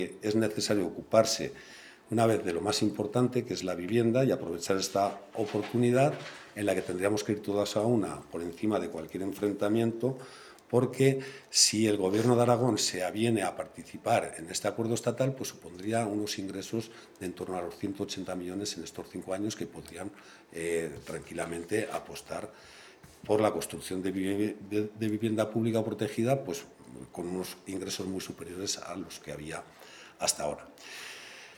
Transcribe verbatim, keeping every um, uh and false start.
Es necesario ocuparse una vez de lo más importante, que es la vivienda, y aprovechar esta oportunidad en la que tendríamos que ir todas a una por encima de cualquier enfrentamiento, porque si el Gobierno de Aragón se aviene a participar en este acuerdo estatal, pues supondría unos ingresos de en torno a los ciento ochenta millones en estos cinco años que podrían eh, tranquilamente apostar por la construcción de, vivi de, de vivienda pública protegida, pues con unos ingresos muy superiores a los que había hasta ahora.